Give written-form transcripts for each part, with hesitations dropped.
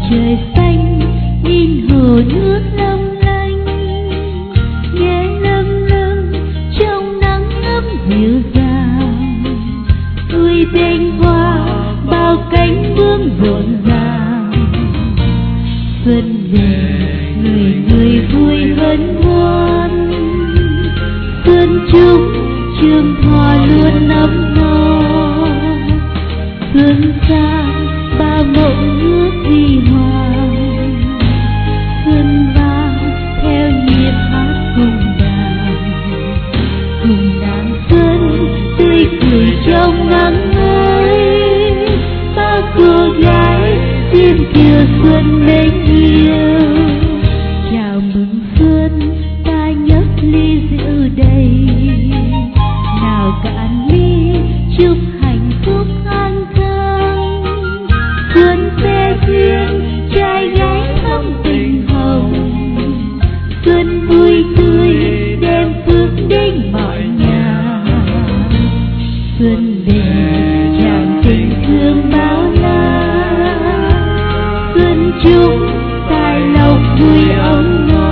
trời xanh in hồ nước long lanh, nghe lâng lâng trong nắng ấm dịu dàng, vui bên hoa bao cánh bướm rộn ràng. Xuân về người người vui hân hoan, xuân chúc trường thọ luôn ấm no. Xuân sang bao mộng ước huy hoàng, xuân vang theo nhịp hát cùng đàn xuân tươi cười trong nắng ấy. Bao cô gái diêm kiều xuân mến yêu, chào mừng xuân ta nhấp ly rượu đầy, nào cạn ly chúc hạnh phúc an khang. Xuân sẽ duyên trai gái thắm tình hồng, xuân vui tươi đem phước đến mọi nhà. Xuân về tràn tình thương bao la, xuân chúc tài lộc vui ấm no.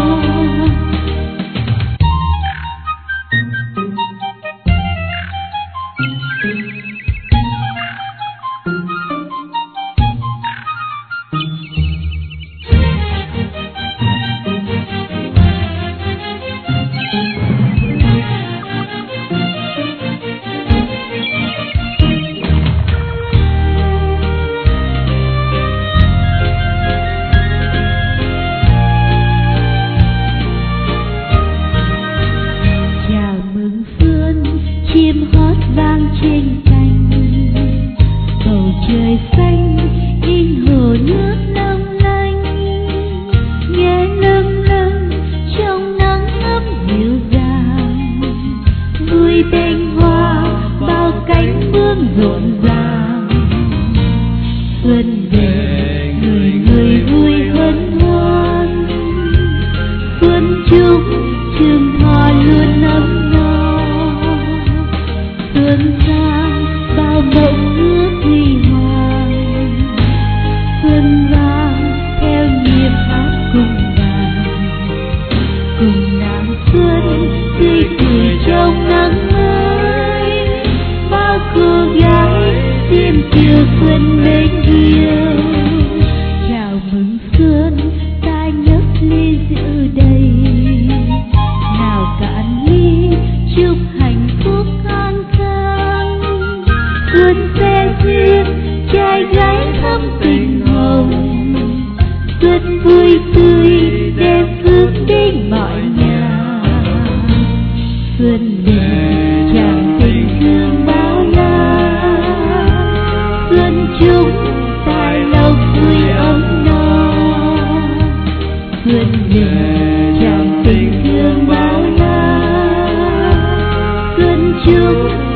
Chim hót vang trên cành, bầu trời xanh in hồ nước long lanh, nghe lâng lâng trong nắng ấm dịu dàng, vui bên hoa bao cánh bướm rộn ràng. Xuân về người người vui hân hoan, xuân chúc trường thọ luôn ấm no. Xuân sang bao mộng ước huy hoàng, xuân vang theo nhịp hát cùng đàn xuân tươi cười trong nắng mới. Bao cô gái diêm kiều xuân mến yêu, chào mừng xuân ta nhấp ly rượu đầy, nào cạn ly chúc hạnh phúc an khang. Xuân sẽ duyên trai gái thắm tình hồng, xuân vui tươi đem phước đến mọi nhà. Xuân về tràn tình thương bao la, xuân chúc tài lộc vui ấm no. Xuân về tràn tình thương bao la, xuân chúc